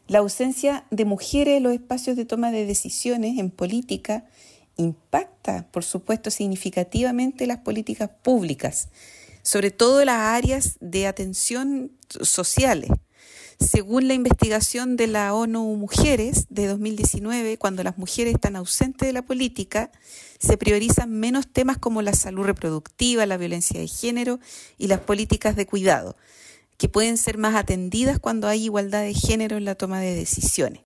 La ausencia de mujeres en los espacios de toma de decisiones en política impacta, por supuesto, significativamente las políticas públicas, sobre todo las áreas de atención sociales. Según la investigación de la ONU Mujeres de 2019, cuando las mujeres están ausentes de la política, se priorizan menos temas como la salud reproductiva, la violencia de género y las políticas de cuidado, que pueden ser más atendidas cuando hay igualdad de género en la toma de decisiones.